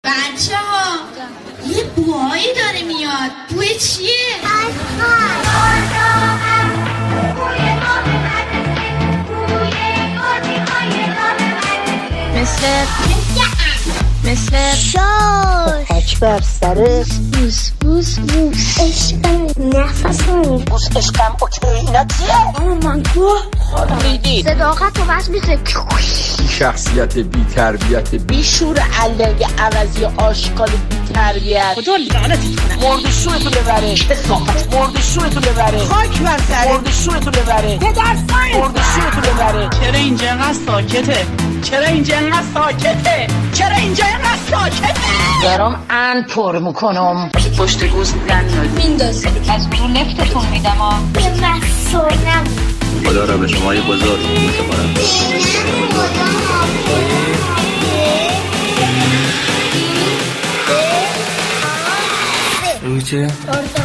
بچه ها یه بوهایی داره میاد. بوی چیه؟ مثل شاش اکبر سرش بوس بوس بوس عشقم نفسم بوس عشقم اوکی اینا چیه؟ من گوه خیلی صداقت و بس میشه شخصیت بی تربیت بیشور علنگ عوضی آشکال بی تربیت خدا لعنتت کنه. مرد شورتو ببره کسافت مرد شورتو ببره خاک بر سرت. مرد شورتو ببره پدر سرت. مرد شورتو ببره. چرا اینجا انقدر ساکته؟ چرا اینجا انقدر ساکته؟ چرا اینجا انقدر ساکته؟ دارم پر میکنم پشت گوز میندازه از رو لفتتون میدم ها. به مسونم خدا را به شما بزرگ می‌سپارم. روی چه؟